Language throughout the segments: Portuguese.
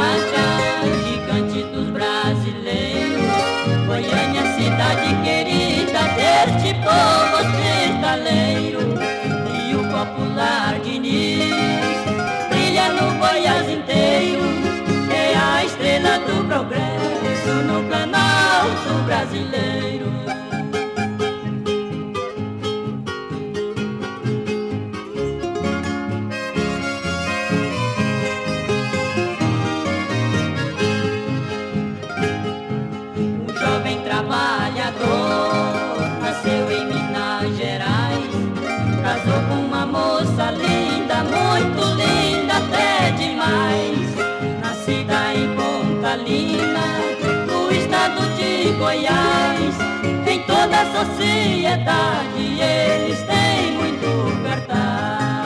pátria, gigante dos brasileiros, Goiânia, cidade querida deste povo hospitaleiro. Rio popular Diniz, brilha no Goiás inteiro, é a estrela do progresso no Planalto brasileiro. Trabalhador, nasceu em Minas Gerais, casou com uma moça linda, muito linda até demais. Nascida em Pontalina, no estado de Goiás, em toda a sociedade eles têm muito cartaz.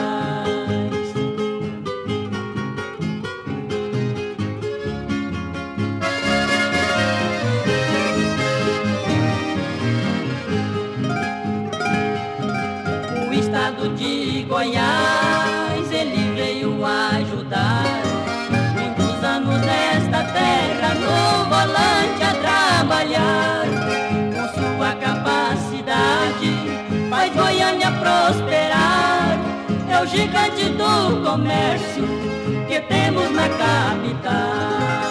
De Goiás, ele veio ajudar muitos anos nesta terra, no volante a trabalhar. Com sua capacidade, faz Goiânia prosperar. É o gigante do comércio que temos na capital.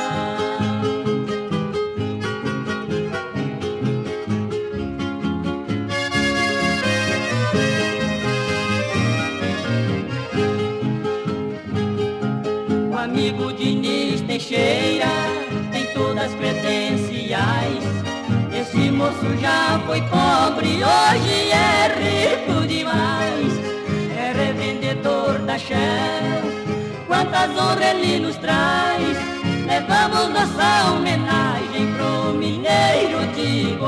Amigo Diniz Teixeira tem todas as credenciais. Esse moço já foi pobre, hoje é rico demais. É revendedor da Shell, quantas honras ele nos traz. Levamos nossa homenagem pro mineiro de